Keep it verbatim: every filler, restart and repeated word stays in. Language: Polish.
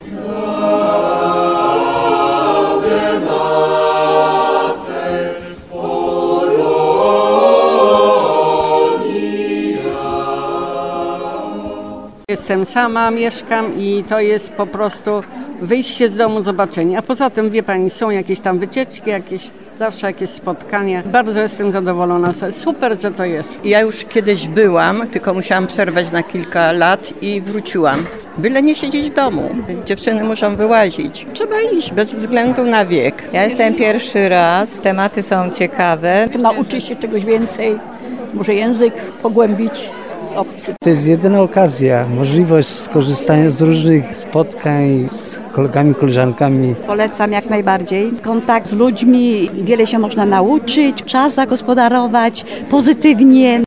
Jestem sama, mieszkam i to jest po prostu wyjście z domu, zobaczenie. A poza tym, wie pani, są jakieś tam wycieczki, jakieś, zawsze jakieś spotkania. Bardzo jestem zadowolona. Super, że to jest. Ja już kiedyś byłam, tylko musiałam przerwać na kilka lat i wróciłam. Byle nie siedzieć w domu. Dziewczyny muszą wyłazić. Trzeba iść bez względu na wiek. Ja jestem pierwszy raz, tematy są ciekawe. Nauczyć się czegoś więcej, może język pogłębić. Obcy. To jest jedyna okazja, możliwość skorzystania z różnych spotkań z kolegami, koleżankami. Polecam jak najbardziej. Kontakt z ludźmi, wiele się można nauczyć, czas zagospodarować pozytywnie.